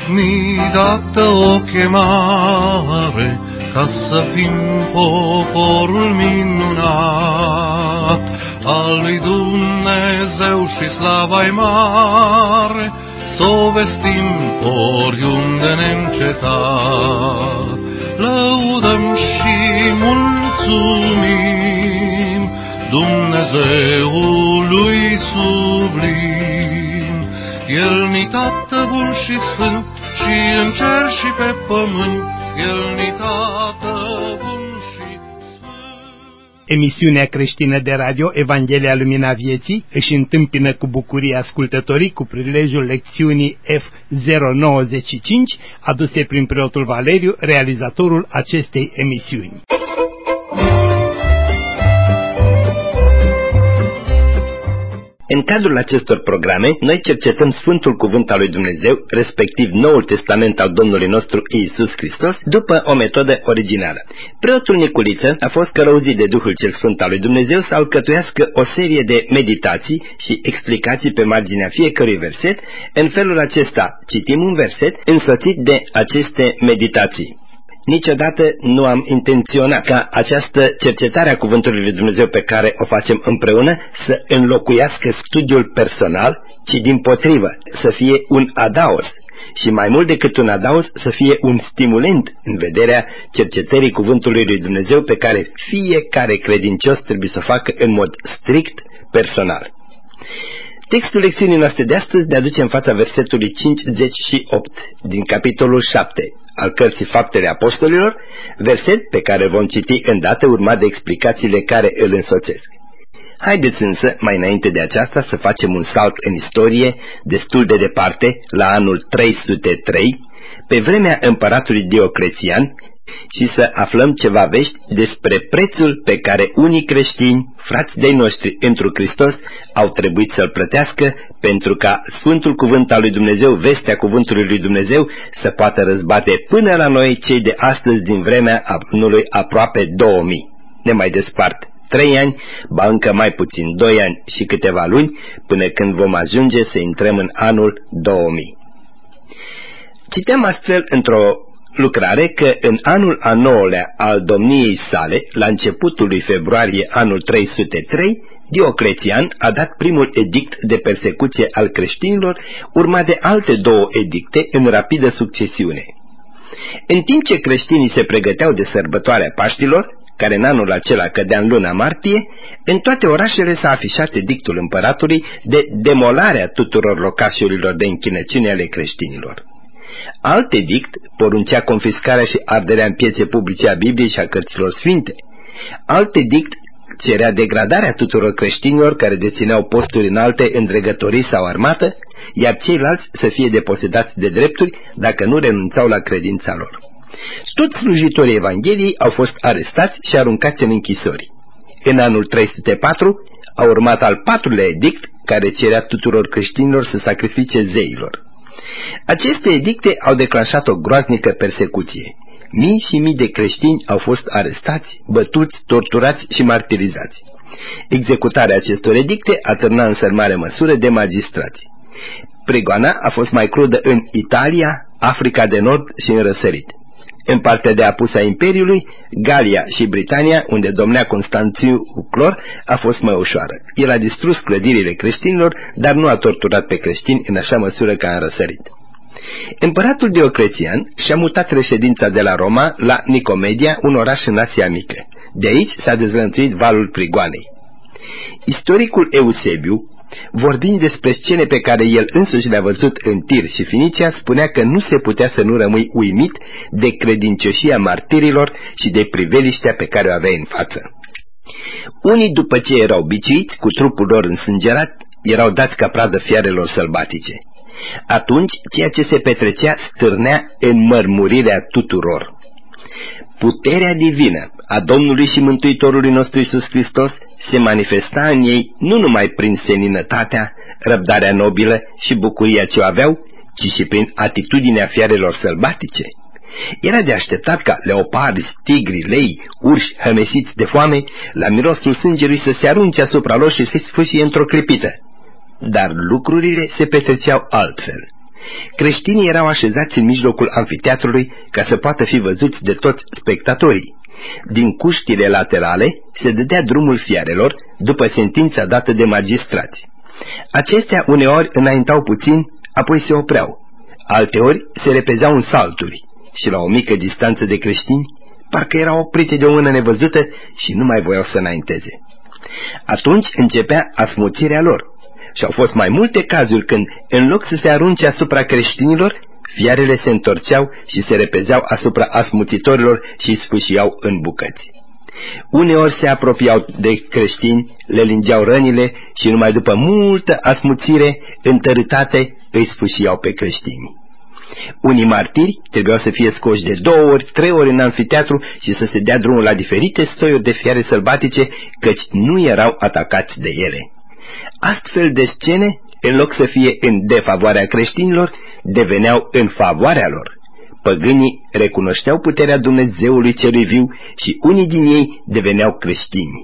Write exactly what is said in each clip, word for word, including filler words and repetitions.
mi-i dată o chemare ca să fim poporul minunat al lui Dumnezeu și slava-i mare, s-o vestim oriunde neîncetat. Lăudăm și mulțumim Dumnezeului sublim. El-ni Tată bun și sfânt, și în cer și pe pământ, El-ni Tată bun și sfânt. Emisiunea creștină de radio Evanghelia Lumina Vieții își întâmpină cu bucurie ascultătorii cu prilejul lecțiunii F zero nouăzeci și cinci, aduse prin preotul Valeriu, realizatorul acestei emisiuni. În cadrul acestor programe, noi cercetăm Sfântul Cuvânt al lui Dumnezeu, respectiv Noul Testament al Domnului nostru Iisus Hristos, după o metodă originală. Preotul Niculiță a fost călăuzit de Duhul cel Sfânt al lui Dumnezeu să alcătuiască o serie de meditații și explicații pe marginea fiecărui verset. În felul acesta citim un verset însoțit de aceste meditații. Niciodată nu am intenționat ca această cercetare a Cuvântului lui Dumnezeu pe care o facem împreună să înlocuiască studiul personal, ci dimpotrivă să fie un adaos și mai mult decât un adaos să fie un stimulent în vederea cercetării Cuvântului lui Dumnezeu pe care fiecare credincios trebuie să o facă în mod strict personal. Textul lecțiunii noastre de astăzi ne aduce în fața versetului cincizeci și opt din capitolul șapte al cărții Faptele Apostolilor, verset pe care vom citi îndată urmat de explicațiile care îl însoțesc. Haideți însă, mai înainte de aceasta, să facem un salt în istorie destul de departe, la anul trei sute trei, pe vremea împăratului Dioclețian, și să aflăm ceva vești despre prețul pe care unii creștini, frați de-ai noștri întru Hristos, au trebuit să-l plătească pentru ca Sfântul Cuvânt al lui Dumnezeu, vestea Cuvântului lui Dumnezeu, să poată răzbate până la noi cei de astăzi din vremea anului aproape două mii. Ne mai despart trei ani, ba încă mai puțin doi ani și câteva luni, până când vom ajunge să intrăm în anul două mii. Citem astfel într-o lucrare că în anul a nouălea al domniei sale, la începutul lui februarie anul trei sute trei, Dioclețian a dat primul edict de persecuție al creștinilor, urmat de alte două edicte în rapidă succesiune. În timp ce creștinii se pregăteau de sărbătoarea Paștilor, care în anul acela cădea în luna martie, în toate orașele s-a afișat edictul împăratului de demolarea tuturor locașurilor de închinăciune ale creștinilor. Alt edict poruncea confiscarea și arderea în piețe publice a Bibliei și a cărților sfinte. Alt edict cerea degradarea tuturor creștinilor care dețineau posturi înalte în dregătorii sau armată, iar ceilalți să fie deposedați de drepturi dacă nu renunțau la credința lor. Toți slujitorii Evangheliei au fost arestați și aruncați în închisori. În anul trei sute patru a urmat al patrulea edict care cerea tuturor creștinilor să sacrifice zeilor. Aceste edicte au declanșat o groaznică persecuție. Mii și mii de creștini au fost arestați, bătuți, torturați și martirizați. Executarea acestor edicte atârna însă în mare măsură de magistrați. Prigoana a fost mai crudă în Italia, Africa de Nord și în răsărit. În partea de apus a Imperiului, Galia și Britania, unde domnea Constanțiu Clor, a fost mai ușoară. El a distrus clădirile creștinilor, dar nu a torturat pe creștini în așa măsură ca în răsărit. Împăratul Dioclețian și-a mutat reședința de la Roma la Nicomedia, un oraș în Asia Mică. De aici s-a dezvăluit valul prigoanei. Istoricul Eusebiu, vorbind despre scene pe care el însuși le-a văzut în Tir și Finicia, spunea că nu se putea să nu rămâi uimit de credincioșia martirilor și de priveliștea pe care o aveai în față. Unii, după ce erau biciuiți cu trupul lor însângerat, erau dați ca pradă fiarelor sălbatice. Atunci, ceea ce se petrecea stârnea înmărmurirea tuturor. Puterea divină a Domnului și Mântuitorului nostru Iisus Hristos se manifesta în ei nu numai prin seninătatea, răbdarea nobilă și bucuria ce o aveau, ci și prin atitudinea fiarelor sălbatice. Era de așteptat ca leopardi, tigri, lei, urși hămesiți de foame, la mirosul sângelui să se arunce asupra lor și să-i sfâșie într-o clipită. Dar lucrurile se petreceau altfel. Creștinii erau așezați în mijlocul anfiteatrului ca să poată fi văzuți de toți spectatorii. Din cuștile laterale se dădea drumul fiarelor după sentința dată de magistrați. Acestea uneori înaintau puțin, apoi se opreau, alteori se repezeau în salturi și la o mică distanță de creștini parcă erau oprite de o mână nevăzută și nu mai voiau să înainteze. Atunci începea asmuțirea lor și au fost mai multe cazuri când, în loc să se arunce asupra creștinilor, fiarele se întorceau și se repezeau asupra asmuțitorilor și îi sfâșiau în bucăți. Uneori se apropiau de creștini, le lingeau rănile și numai după multă asmuțire, întărâtate, îi sfâșiau pe creștini. Unii martiri trebuiau să fie scoși de două ori, trei ori în anfiteatru și să se dea drumul la diferite soiuri de fiare sălbatice, căci nu erau atacați de ele. Astfel de scene, în loc să fie în defavoarea creștinilor, deveneau în favoarea lor. Păgânii recunoșteau puterea Dumnezeului celui viu și unii din ei deveneau creștini.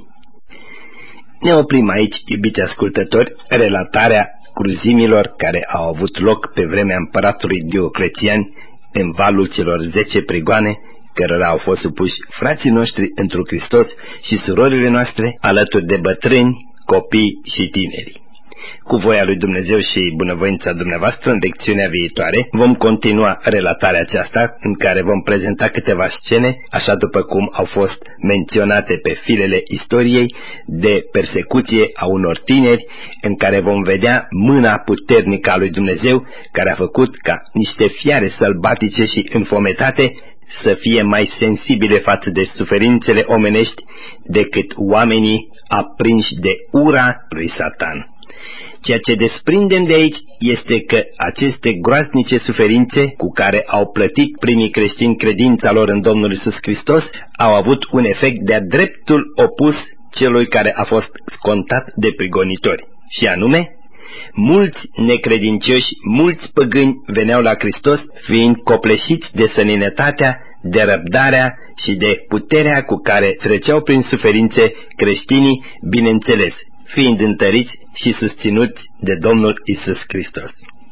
Ne oprim aici, iubiți ascultători, relatarea cruzimilor care au avut loc pe vremea împăratului Dioclețian în valul celor zece prigoane, cărora au fost supuși frații noștri întru Hristos și surorile noastre, alături de bătrâni, copii și tineri. Cu voia lui Dumnezeu și bunăvoința dumneavoastră, în lecțiunea viitoare vom continua relatarea aceasta, în care vom prezenta câteva scene, așa după cum au fost menționate pe filele istoriei, de persecuție a unor tineri, în care vom vedea mâna puternică a lui Dumnezeu, care a făcut ca niște fiare sălbatice și înfometate să fie mai sensibile față de suferințele omenești decât oamenii aprinși de ura lui Satan. Ceea ce desprindem de aici este că aceste groaznice suferințe cu care au plătit primii creștini credința lor în Domnul Iisus Hristos au avut un efect de-a dreptul opus celui care a fost scontat de prigonitori, și anume, mulți necredincioși, mulți păgâni veneau la Hristos fiind copleșiți de sănătatea, de răbdarea și de puterea cu care treceau prin suferințe creștinii, bineînțeles, fiind întăriți și susținuți de Domnul Isus Hristos.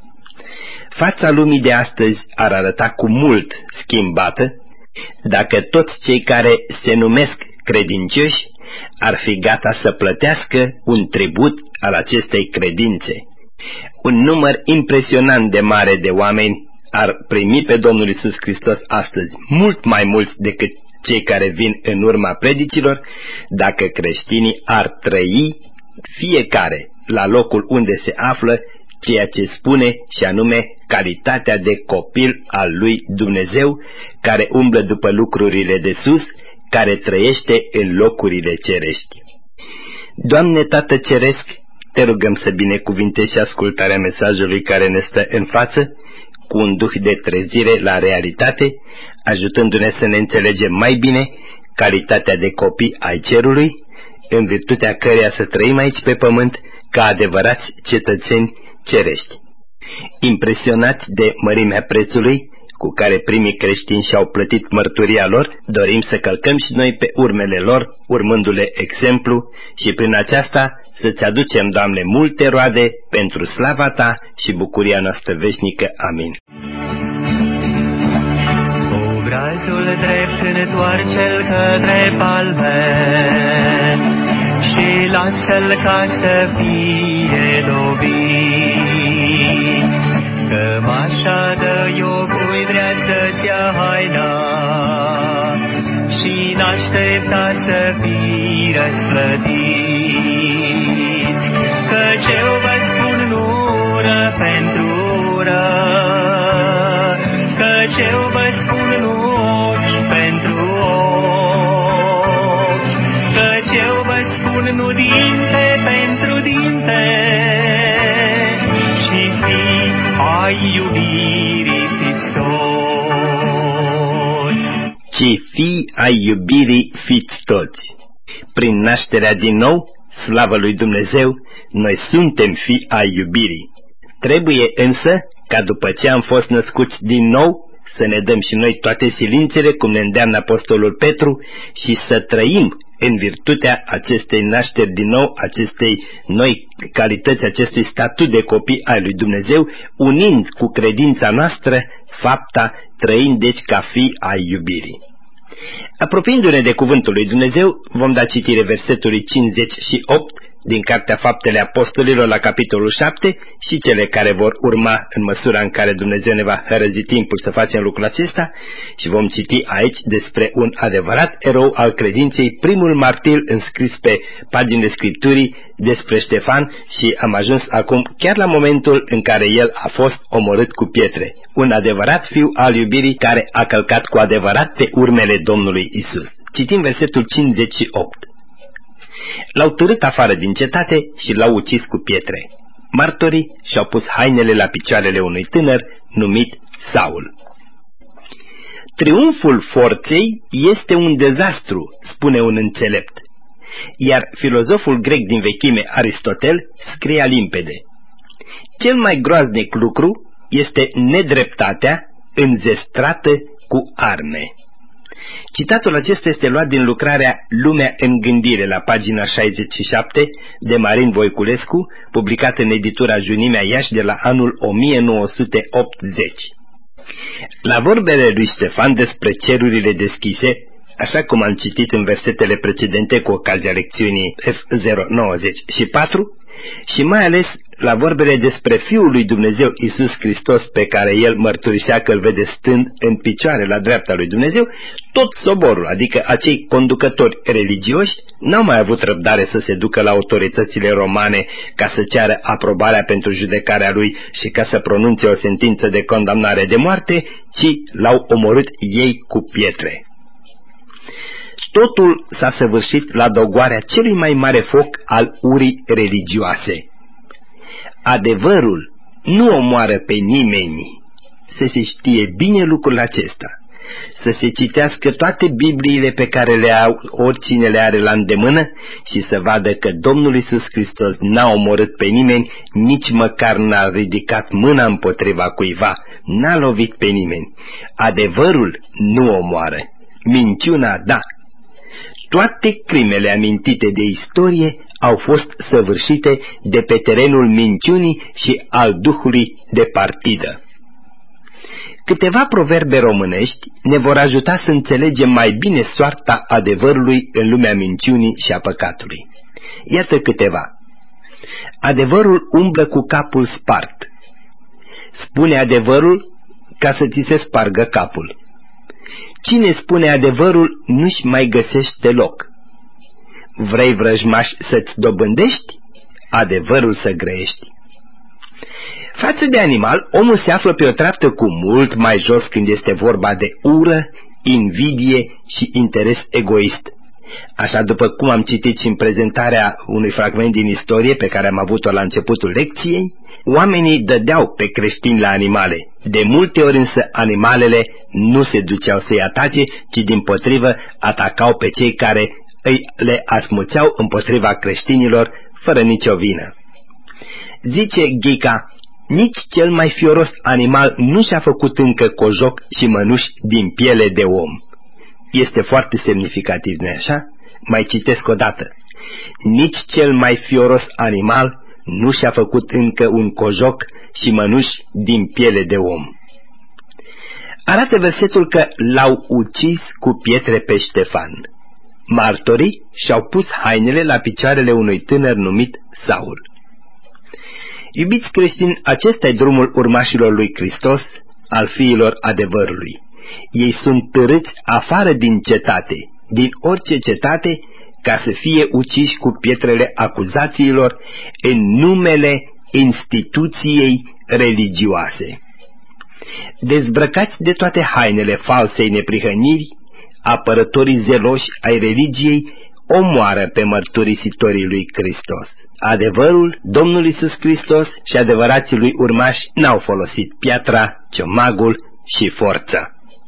Fața lumii de astăzi ar arăta cu mult schimbată dacă toți cei care se numesc credincioși ar fi gata să plătească un tribut al acestei credințe. Un număr impresionant de mare de oameni ar primi pe Domnul Isus Hristos astăzi, mult mai mulți decât cei care vin în urma predicilor, dacă creștinii ar trăi fiecare la locul unde se află ceea ce spune, și anume calitatea de copil al lui Dumnezeu, care umblă după lucrurile de sus, care trăiește în locurile cerești. Doamne Tată Ceresc, te rugăm să binecuvintezi ascultarea mesajului care ne stă în față, cu un duh de trezire la realitate, ajutându-ne să ne înțelegem mai bine calitatea de copii ai cerului, în virtutea căreia să trăim aici pe pământ ca adevărați cetățeni cerești. Impresionați de mărimea prețului cu care primii creștini și-au plătit mărturia lor, dorim să călcăm și noi pe urmele lor, urmându-le exemplu, și prin aceasta să-ți aducem, Doamne, multe roade pentru slava Ta și bucuria noastră veșnică. Amin. Obrazul drept întoarce-l către palme și lasă-l ca să fie lovit. Cămașa de iobui vrea să-ți ia haina și n-aștepta să fii răsplătit. Căci eu vă spun nu ură pentru ură, căci eu vă spun nu ochi pentru ochi, căci eu vă spun nu dinte pentru dinte, ci fii ai iubirii fiți toți. Ci fii ai iubirii fiți toți. Prin nașterea din nou, slavă lui Dumnezeu, noi suntem fii ai iubirii. Trebuie însă ca după ce am fost născuți din nou, să ne dăm și noi toate silințele, cum ne îndeamnă apostolul Petru, și să trăim în virtutea acestei nașteri din nou, acestei noi calități, acestui statut de copii ai lui Dumnezeu, unind cu credința noastră fapta, trăind deci ca fii ai iubirii. Apropiindu-ne de cuvântul lui Dumnezeu, vom da citire versetului cincizeci și opt din Cartea Faptele Apostolilor la capitolul șapte și cele care vor urma în măsura în care Dumnezeu ne va hărăzi timpul să facem lucrul acesta, și vom citi aici despre un adevărat erou al credinței, primul martir înscris pe paginile Scripturii despre Ștefan, și am ajuns acum chiar la momentul în care el a fost omorât cu pietre, un adevărat fiu al iubirii care a călcat cu adevărat pe urmele Domnului Isus. Citim versetul cincizeci și opt. L-au târât afară din cetate și l-au ucis cu pietre. Martorii și-au pus hainele la picioarele unui tânăr numit Saul. Triumful forței este un dezastru, spune un înțelept, iar filozoful grec din vechime Aristotel scria limpede: cel mai groaznic lucru este nedreptatea înzestrată cu arme. Citatul acesta este luat din lucrarea Lumea în gândire, la pagina șaizeci și șapte, de Marin Voiculescu, publicat în editura Junimea Iași de la anul o mie nouă sute optzeci. La vorbele lui Ștefan despre cerurile deschise, așa cum am citit în versetele precedente cu ocazia lecțiunii F zero nouăzeci și patru, și mai ales la vorbele despre Fiul lui Dumnezeu Iisus Hristos, pe care el mărturisea că îl vede stând în picioare la dreapta lui Dumnezeu, tot soborul, adică acei conducători religioși, n-au mai avut răbdare să se ducă la autoritățile romane ca să ceară aprobarea pentru judecarea lui și ca să pronunțe o sentință de condamnare de moarte, ci l-au omorât ei cu pietre. Totul s-a săvârșit la dogoarea celui mai mare foc al urii religioase. Adevărul nu omoară pe nimeni. Să se știe bine lucrul acesta. Să se citească toate Bibliile pe care le au, oricine le are la îndemână, și să vadă că Domnul Iisus Hristos n-a omorât pe nimeni, nici măcar n-a ridicat mâna împotriva cuiva, n-a lovit pe nimeni. Adevărul nu omoară. Minciuna, da. Toate crimele amintite de istorie au fost săvârșite de pe terenul minciunii și al duhului de partidă. Câteva proverbe românești ne vor ajuta să înțelegem mai bine soarta adevărului în lumea minciunii și a păcatului. Iată câteva. Adevărul umblă cu capul spart. Spune adevărul ca să ți se spargă capul. Cine spune adevărul nu-și mai găsește loc. Vrei vrăjmaș să-ți dobândești? Adevărul să grăiești. Față de animal, omul se află pe o treaptă cu mult mai jos când este vorba de ură, invidie și interes egoist. Așa, după cum am citit și în prezentarea unui fragment din istorie pe care am avut-o la începutul lecției, oamenii dădeau pe creștini la animale. De multe ori însă animalele nu se duceau să-i atace, ci dimpotrivă atacau pe cei care îi le asmuțeau împotriva creștinilor fără nicio vină. Zice Ghica: nici cel mai fioros animal nu și-a făcut încă cojoc și mănuși din piele de om. Este foarte semnificativ, nu-i așa? Mai citesc o dată. Nici cel mai fioros animal nu și-a făcut încă un cojoc și mănuși din piele de om. Arată versetul că l-au ucis cu pietre pe Ștefan. Martorii și-au pus hainele la picioarele unui tânăr numit Saul. Iubiți creștini, acesta e drumul urmașilor lui Hristos, al fiilor adevărului. Ei sunt târâți afară din cetate, din orice cetate, ca să fie uciși cu pietrele acuzațiilor în numele instituției religioase. Dezbrăcați de toate hainele falsei neprihăniri, apărătorii zeloși ai religiei omoară pe mărturisitorii lui Hristos. Adevărul, Domnul Iisus Hristos și adevărații lui urmași n-au folosit piatra, ciomagul și forța.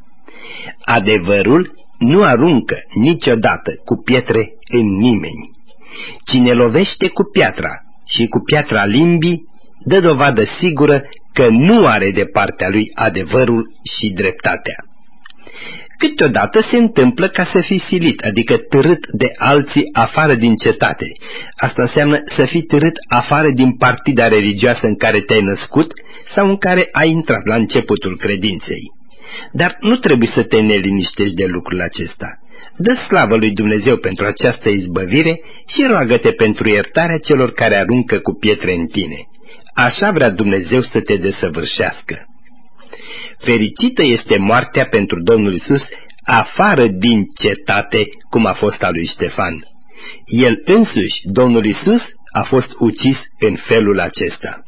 Adevărul nu aruncă niciodată cu pietre în nimeni. Cine lovește cu piatra și cu piatra limbii, dă dovadă sigură că nu are de partea lui adevărul și dreptatea. Câteodată se întâmplă ca să fii silit, adică târât de alții afară din cetate. Asta înseamnă să fii târât afară din partida religioasă în care te-ai născut sau în care ai intrat la începutul credinței. Dar nu trebuie să te neliniștești de lucrul acesta. Dă slavă lui Dumnezeu pentru această izbăvire și roagă-te pentru iertarea celor care aruncă cu pietre în tine. Așa vrea Dumnezeu să te desăvârșească. Fericită este moartea pentru Domnul Iisus afară din cetate, cum a fost a lui Ștefan. El însuși, Domnul Iisus, a fost ucis în felul acesta.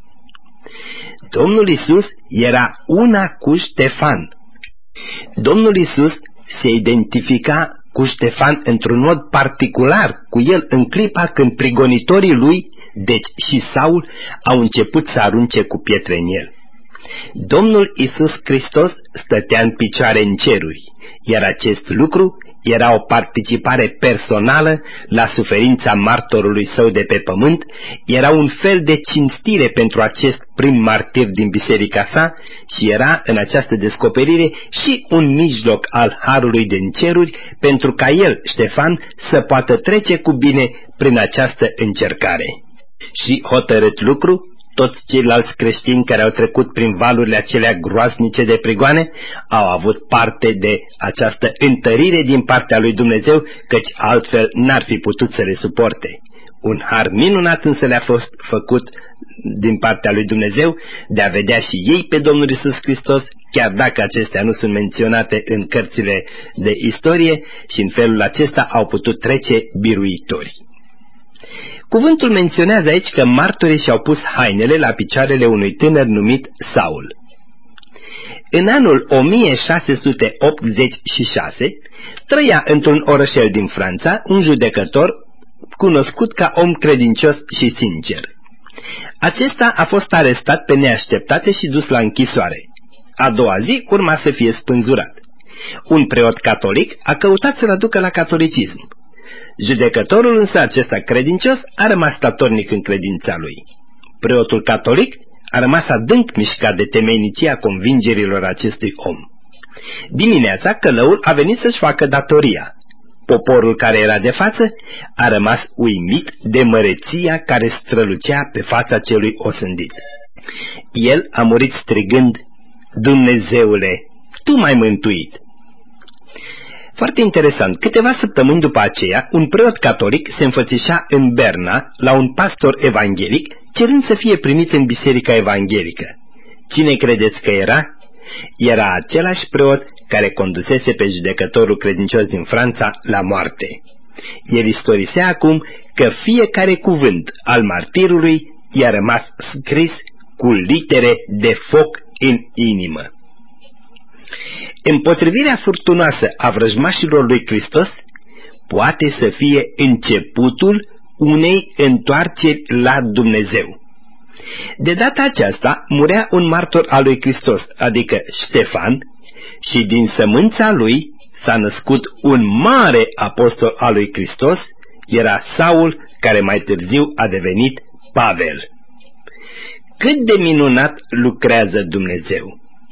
Domnul Iisus era una cu Ștefan. Domnul Iisus se identifica cu Ștefan într-un mod particular cu el în clipa când prigonitorii lui, deci și Saul, au început să arunce cu pietre în el. Domnul Iisus Hristos stătea în picioare în ceruri, iar acest lucru era o participare personală la suferința martorului său de pe pământ, era un fel de cinstire pentru acest prim martir din biserica sa și era în această descoperire și un mijloc al harului din ceruri pentru ca el, Ștefan, să poată trece cu bine prin această încercare. Și hotărât lucru, toți ceilalți creștini care au trecut prin valurile acelea groaznice de prigoane au avut parte de această întărire din partea lui Dumnezeu, căci altfel n-ar fi putut să le suporte. Un har minunat însă le-a fost făcut din partea lui Dumnezeu de a vedea și ei pe Domnul Iisus Hristos, chiar dacă acestea nu sunt menționate în cărțile de istorie, și în felul acesta au putut trece biruitori. Cuvântul menționează aici că martorii și-au pus hainele la picioarele unui tânăr numit Saul. În anul o mie șase sute optzeci și șase trăia într-un orășel din Franța un judecător cunoscut ca om credincios și sincer. Acesta a fost arestat pe neașteptate și dus la închisoare. A doua zi urma să fie spânzurat. Un preot catolic a căutat să-l aducă la catolicism. Judecătorul însă, acesta credincios, a rămas statornic în credința lui. Preotul catolic a rămas adânc mișcat de temeinicia convingerilor acestui om. Dimineața călăul a venit să-și facă datoria. Poporul care era de față a rămas uimit de măreția care strălucea pe fața celui osândit. El a murit strigând: Dumnezeule, Tu m-ai mântuit! Foarte interesant, câteva săptămâni după aceea, un preot catolic se înfățișa în Berna la un pastor evanghelic, cerând să fie primit în biserica evanghelică. Cine credeți că era? Era același preot care condusese pe judecătorul credincios din Franța la moarte. El istorisea acum că fiecare cuvânt al martirului i-a rămas scris cu litere de foc în inimă. Împotrivirea furtunoasă a vrăjmașilor lui Hristos poate să fie începutul unei întoarceri la Dumnezeu. De data aceasta murea un martor al lui Hristos, adică Ștefan, și din sămânța lui s-a născut un mare apostol al lui Hristos, era Saul, care mai târziu a devenit Pavel. Cât de minunat lucrează Dumnezeu!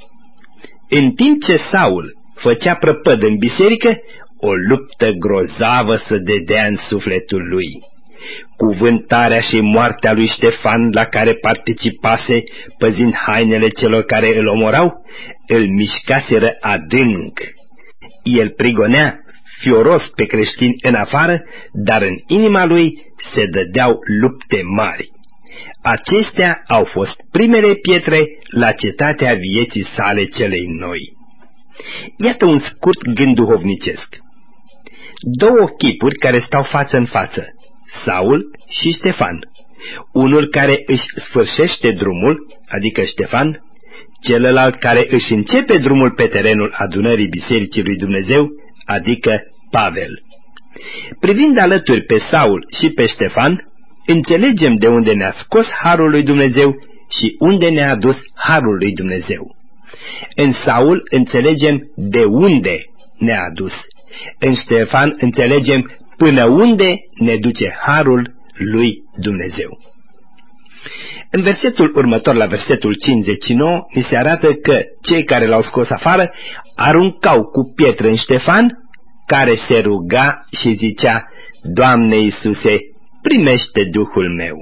În timp ce Saul făcea prăpăd în biserică, o luptă grozavă se dădea în sufletul lui. Cuvântarea și moartea lui Ștefan, la care participase păzind hainele celor care îl omorau, îl mișcaseră adânc. El prigonea fioros pe creștini în afară, dar în inima lui se dădeau lupte mari. Acestea au fost primele pietre la cetatea vieții sale celei noi. Iată un scurt gând duhovnicesc. Două chipuri care stau față în față, Saul și Ștefan. Unul care își sfârșește drumul, adică Ștefan, celălalt care își începe drumul pe terenul adunării Bisericii lui Dumnezeu, adică Pavel. Privind alături pe Saul și pe Ștefan, înțelegem de unde ne-a scos harul lui Dumnezeu și unde ne-a adus harul lui Dumnezeu. În Saul înțelegem de unde ne-a adus. În Ștefan înțelegem până unde ne duce harul lui Dumnezeu. În versetul următor, la versetul cincizeci și nouă, ni se arată că cei care l-au scos afară aruncau cu pietre în Ștefan, care se ruga și zicea: Doamne Iisuse, primește Duhul meu.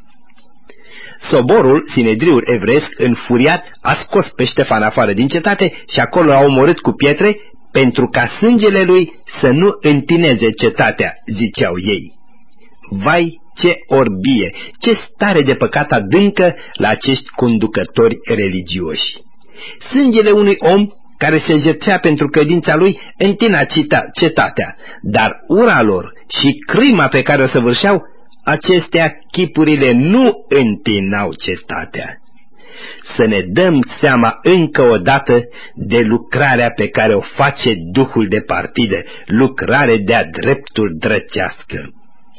Soborul, Sinedriul evreiesc, înfuriat, a scos pe Ștefan afară din cetate și acolo l-a omorât cu pietre, pentru ca sângele lui să nu întineze cetatea, ziceau ei. Vai, ce orbie, ce stare de păcat adâncă la acești conducători religioși! Sângele unui om care se jertfea pentru credința lui întina cetatea, dar ura lor și crima pe care o săvârșeau, acestea chipurile nu întinau cetatea. Să ne dăm seama încă o dată de lucrarea pe care o face duhul de partidă, lucrare de-a dreptul drăcească.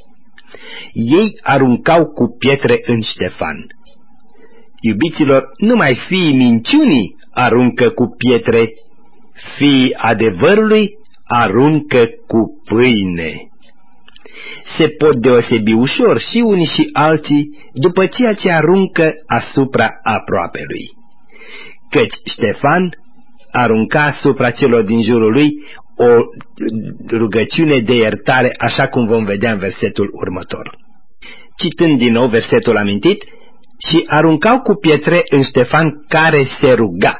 Ei aruncau cu pietre în Ștefan. Iubiților, numai fiii minciunii aruncă cu pietre, fiii adevărului aruncă cu pâine. Se pot deosebi ușor și unii și alții după ceea ce aruncă asupra aproapelui. Căci Ștefan arunca asupra celor din jurul lui o rugăciune de iertare, așa cum vom vedea în versetul următor. Citând din nou versetul amintit: și aruncau cu pietre în Ștefan, care se ruga.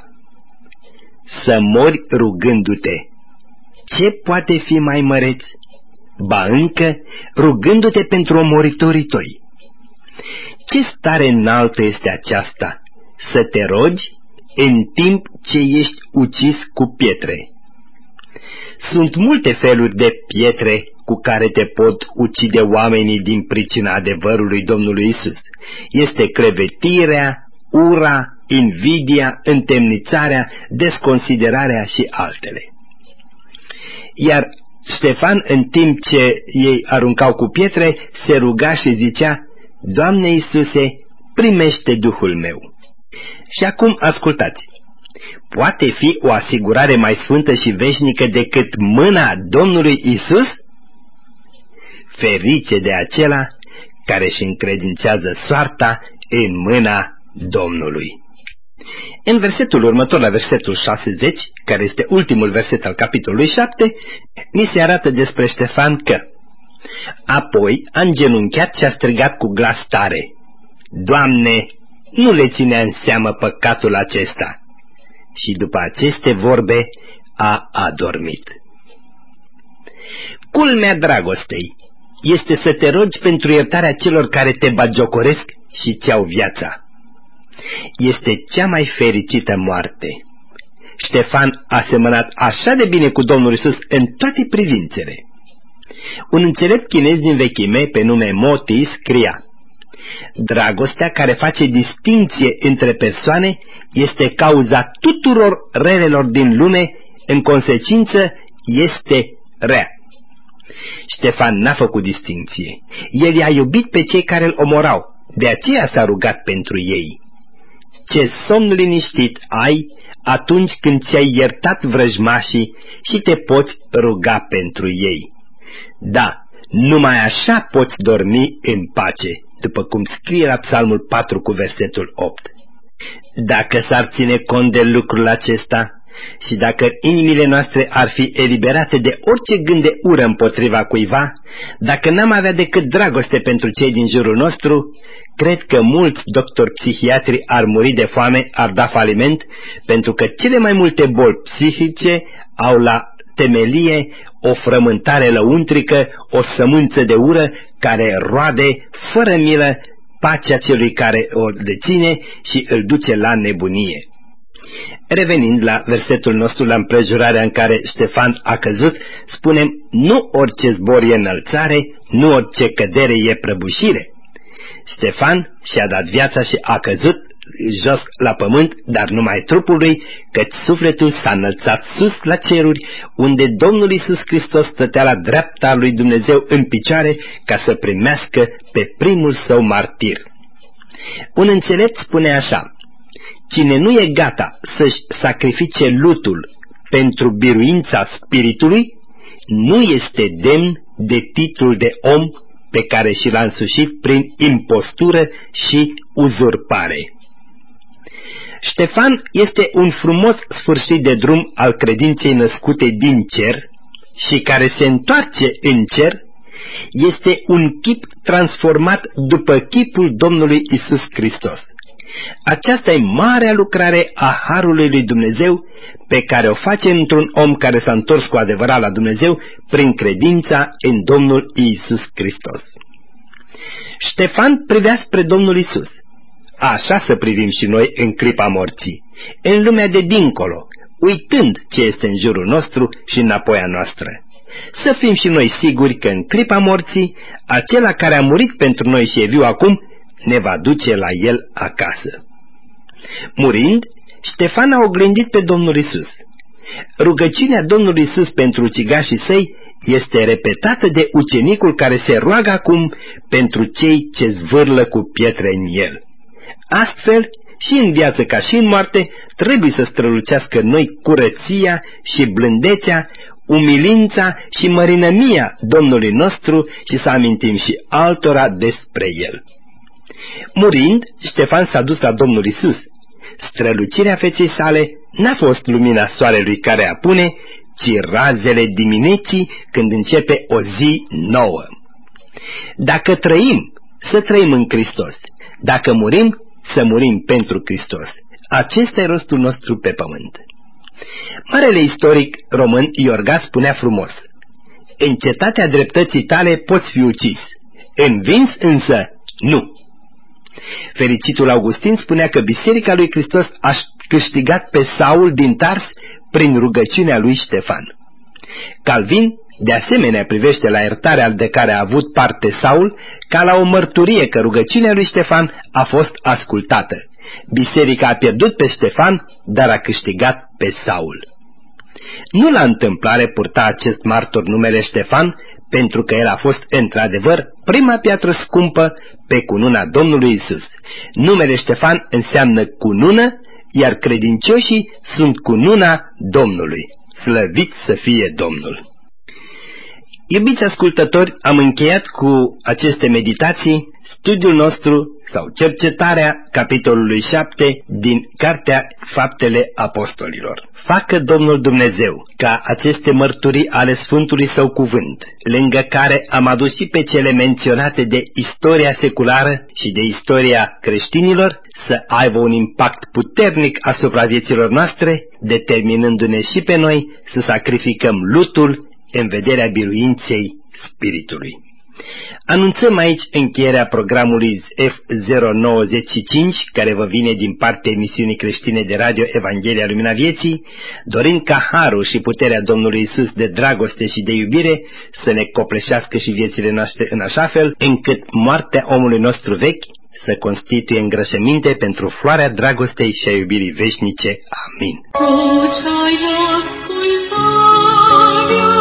Să mori rugându-te. Ce poate fi mai măreț? Ba încă, rugându-te pentru omoritorii tăi. Ce stare înaltă este aceasta, să te rogi în timp ce ești ucis cu pietre. Sunt multe feluri de pietre cu care te pot ucide oamenii din pricina adevărului Domnului Isus. Este clevetirea, ura, invidia, întemnițarea, desconsiderarea și altele. Iar Ștefan, în timp ce ei aruncau cu pietre, se ruga și zicea: Doamne Iisuse, primește Duhul meu. Și acum ascultați, poate fi o asigurare mai sfântă și veșnică decât mâna Domnului Isus? Ferice de acela care își încredințează soarta în mâna Domnului. În versetul următor, la versetul șaizeci, care este ultimul verset al capitolului șapte, ni se arată despre Ștefan că apoi a îngenunchiat și a strigat cu glas tare: Doamne, nu le ținea în seamă păcatul acesta. Și după aceste vorbe a adormit. Culmea dragostei este să te rogi pentru iertarea celor care te bagiocoresc și ți-au viața. Este cea mai fericită moarte. Ștefan a semănat așa de bine cu Domnul Iisus în toate privințele. Un înțelept chinez din vechime, pe nume Moti, scria: dragostea care face distinție între persoane este cauza tuturor relelor din lume, în consecință este rea. Ștefan n-a făcut distinție. El i-a iubit pe cei care îl omorau, de aceea s-a rugat pentru ei. Ce somn liniștit ai atunci când ți-ai iertat vrăjmașii și te poți ruga pentru ei. Da, numai așa poți dormi în pace, după cum scrie la Psalmul patru cu versetul opt. Dacă s-ar ține cont de lucrul acesta și dacă inimile noastre ar fi eliberate de orice gând de ură împotriva cuiva, dacă n-am avea decât dragoste pentru cei din jurul nostru, cred că mulți doctori psihiatri ar muri de foame, ar da faliment, pentru că cele mai multe boli psihice au la temelie o frământare lăuntrică, o sămânță de ură care roade fără milă pacea celui care o deține și îl duce la nebunie. Revenind la versetul nostru, la împrejurarea în care Ștefan a căzut, spunem: nu orice zbor e înălțare, nu orice cădere e prăbușire. Ștefan și-a dat viața și a căzut jos la pământ, dar numai trupul lui, căci sufletul s-a înălțat sus la ceruri, unde Domnul Iisus Hristos stătea la dreapta lui Dumnezeu în picioare, ca să primească pe primul său martir. Un înțelept spune așa: cine nu e gata să-și sacrifice lutul pentru biruința spiritului, nu este demn de titlul de om pe care și l-a însușit prin impostură și uzurpare. Ștefan este un frumos sfârșit de drum al credinței născute din cer și care se întoarce în cer. Este un chip transformat după chipul Domnului Isus Hristos. Aceasta e marea lucrare a Harului lui Dumnezeu pe care o face într-un om care s-a întors cu adevărat la Dumnezeu prin credința în Domnul Iisus Hristos. Ștefan privea spre Domnul Isus. Așa să privim și noi în clipa morții, în lumea de dincolo, uitând ce este în jurul nostru și înapoi a noastră. Să fim și noi siguri că în clipa morții, acela care a murit pentru noi și e viu acum, ne va duce la el acasă. Murind, Ștefan a oglindit pe Domnul Isus. Rugăciunea Domnului Isus pentru ucigașii săi este repetată de ucenicul care se roagă acum pentru cei ce zvârlă cu pietre în el. Astfel, și în viață ca și în moarte, trebuie să strălucească în noi curăția și blândețea, umilința și mărinămia Domnului nostru și să amintim și altora despre el. Murind, Ștefan s-a dus la Domnul Isus. Strălucirea feței sale n-a fost lumina soarelui care apune, ci razele dimineții când începe o zi nouă. Dacă trăim, să trăim în Hristos. Dacă murim, să murim pentru Hristos. Acesta e rostul nostru pe pământ. Marele istoric român Iorga spunea frumos: în cetatea dreptății tale poți fi ucis, învins însă nu. Fericitul Augustin spunea că Biserica lui Hristos a câștigat pe Saul din Tars prin rugăciunea lui Ștefan. Calvin de asemenea privește la iertarea de care a avut parte Saul ca la o mărturie că rugăciunea lui Ștefan a fost ascultată. Biserica a pierdut pe Ștefan, dar a câștigat pe Saul. Nu la întâmplare purta acest martor numele Ștefan, pentru că el a fost într-adevăr prima piatră scumpă pe cununa Domnului Isus. Numele Ștefan înseamnă cunună, iar credincioșii sunt cununa Domnului. Slăvit să fie Domnul! Iubiți ascultători, am încheiat cu aceste meditații studiul nostru sau cercetarea capitolului șapte din Cartea Faptele Apostolilor. Facă Domnul Dumnezeu ca aceste mărturii ale Sfântului Său cuvânt, lângă care am adus și pe cele menționate de istoria seculară și de istoria creștinilor, să aibă un impact puternic asupra vieților noastre, determinându-ne și pe noi să sacrificăm lutul în vederea biruinței spiritului. Anunțăm aici încheierea programului F zero nouăzeci și cinci, care vă vine din partea emisiunii creștine de radio Evanghelia Lumina Vieții, dorind ca harul și puterea Domnului Isus de dragoste și de iubire să ne copleșească și viețile noastre în așa fel, încât moartea omului nostru vechi să constituie îngrășăminte pentru floarea dragostei și a iubirii veșnice. Amin. Tu ce-ai ascultat